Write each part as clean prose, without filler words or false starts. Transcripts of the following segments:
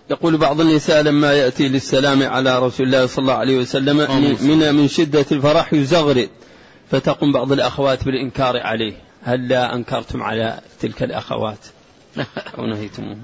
يقول بعض النساء لما يأتي للسلام على رسول الله صلى الله عليه وسلم من شدة الفرح يزغرد، فتقوم بعض الأخوات بالإنكار عليه، هل لا أنكرتم على تلك الأخوات أو نهيتموه؟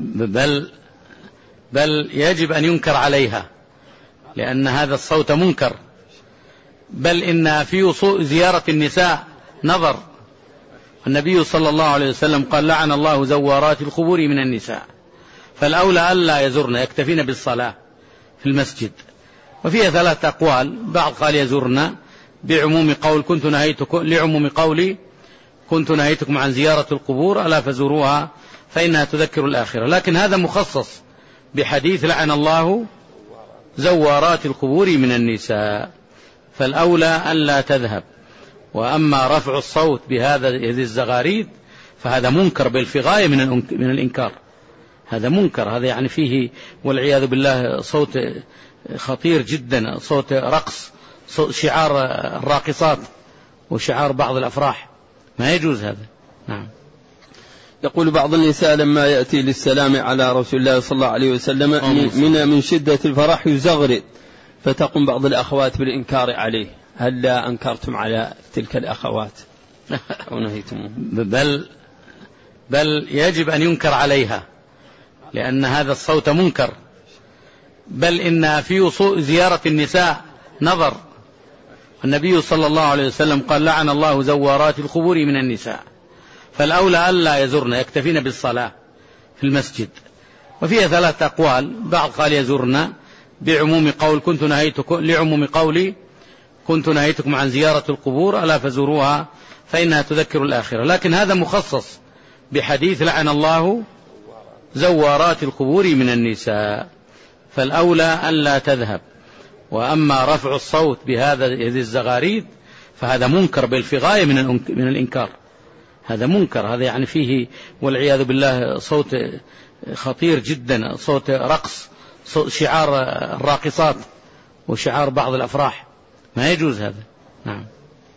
بل يجب أن ينكر عليها، لأن هذا الصوت منكر. بل إن في زيارة النساء نظر. النبي صلى الله عليه وسلم قال: لعن الله زوارات القبور من النساء. فالأولى ألا يزرن، يكتفين بالصلاة في المسجد. وفيها 3 أقوال، بعض قال يزرن بعموم قول لعموم قولي كنت نهيتكم عن زيارة القبور ألا فزوروها فإنها تذكر الآخرة، لكن هذا مخصص بحديث لعن الله زوارات القبور من النساء، فالأولى ألا تذهب. وأما رفع الصوت بهذه الزغاريد فهذا منكر بل في غاية من الإنكار. هذا منكر، هذا يعني فيه والعياذ بالله صوت خطير جدا، صوت رقص، صوت شعار الراقصات وشعار بعض الأفراح، ما يجوز هذا. نعم. يقول بعض النساء لما يأتي للسلام على رسول الله صلى الله عليه وسلم من شدة الفرح يزغرد، فتقوم بعض الأخوات بالإنكار عليه، هل لا أنكرتم على تلك الأخوات أو نهيتموه؟ بل يجب أن ينكر عليها، لأن هذا الصوت منكر. بل إن في زيارة النساء نظر. النبي صلى الله عليه وسلم قال: لعن الله زوارات القبور من النساء. فالأولى ألا يزرن، يكتفين بالصلاة في المسجد. وفيها 3 أقوال، بعض قال يزرن بعموم قول لعموم قولي كنت نهيتكم عن زيارة القبور ألا فزوروها فإنها تذكر الآخرة، لكن هذا مخصص بحديث لعن الله زوارات القبور من النساء، فالأولى ألا تذهب. وأما رفع الصوت بهذه الزغاريد فهذا منكر بل في غاية من الإنكار. هذا منكر، هذا يعني فيه والعياذ بالله صوت خطير جدا، صوت رقص، شعار الراقصات وشعار بعض الأفراح، ما يجوز هذا. نعم.